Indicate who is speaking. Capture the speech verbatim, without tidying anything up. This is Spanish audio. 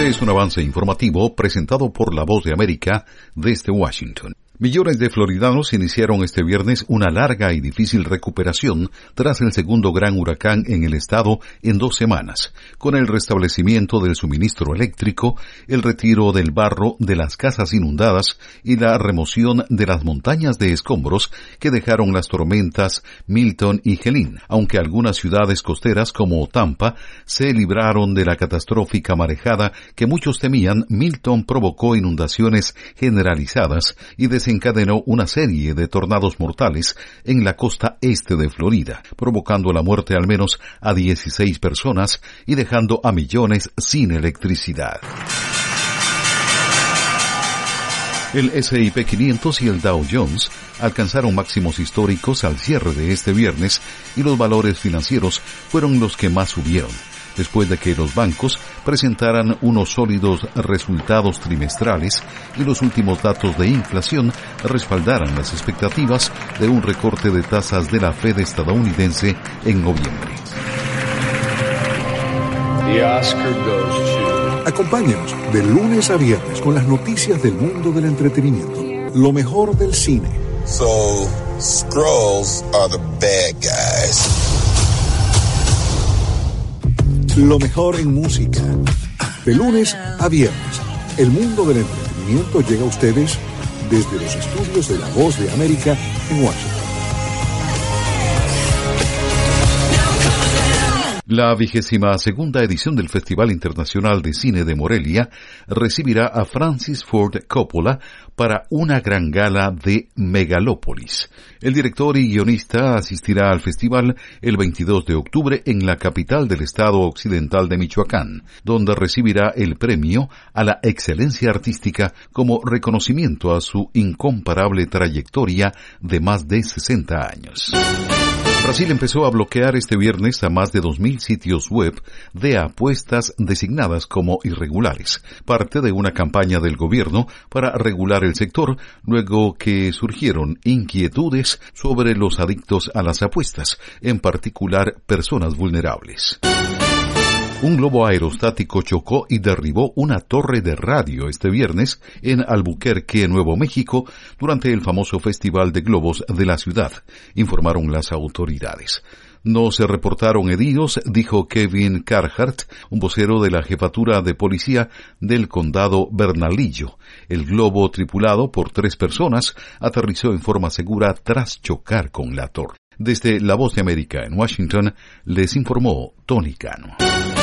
Speaker 1: Este es un avance informativo presentado por La Voz de América desde Washington. Millones de floridanos iniciaron este viernes una larga y difícil recuperación tras el segundo gran huracán en el estado en dos semanas, con el restablecimiento del suministro eléctrico, el retiro del barro de las casas inundadas y la remoción de las montañas de escombros que dejaron las tormentas Milton y Helene, aunque algunas ciudades costeras como Tampa se libraron de la catastrófica marejada que muchos temían. Milton provocó inundaciones generalizadas y desencadenó una serie de tornados mortales en la costa este de Florida, provocando la muerte al menos a dieciséis personas y dejando a millones sin electricidad. El ese y pe quinientos y el Dow Jones alcanzaron máximos históricos al cierre de este viernes y los valores financieros fueron los que más subieron, después de que los bancos presentaran unos sólidos resultados trimestrales y los últimos datos de inflación respaldaran las expectativas de un recorte de tasas de la Fed estadounidense en noviembre.
Speaker 2: The Oscar goes to...
Speaker 3: Acompáñenos de lunes a viernes con las noticias del mundo del entretenimiento, lo mejor del cine.
Speaker 4: So, Skrulls are the bad guys.
Speaker 3: Lo mejor en música. De lunes a viernes, el mundo del entretenimiento llega a ustedes desde los estudios de La Voz de América en Washington.
Speaker 1: La vigésima segunda edición del Festival Internacional de Cine de Morelia recibirá a Francis Ford Coppola para una gran gala de Megalópolis. El director y guionista asistirá al festival el veintidós de octubre en la capital del estado occidental de Michoacán, donde recibirá el premio a la excelencia artística como reconocimiento a su incomparable trayectoria de más de sesenta años. Brasil empezó a bloquear este viernes a más de dos mil sitios web de apuestas designadas como irregulares, parte de una campaña del gobierno para regular el sector, luego que surgieron inquietudes sobre los adictos a las apuestas, en particular personas vulnerables. Un globo aerostático chocó y derribó una torre de radio este viernes en Albuquerque, Nuevo México, durante el famoso Festival de Globos de la ciudad, informaron las autoridades. No se reportaron heridos, dijo Kevin Carhart, un vocero de la jefatura de policía del condado Bernalillo. El globo, tripulado por tres personas, aterrizó en forma segura tras chocar con la torre. Desde La Voz de América en Washington, les informó Tony Cano.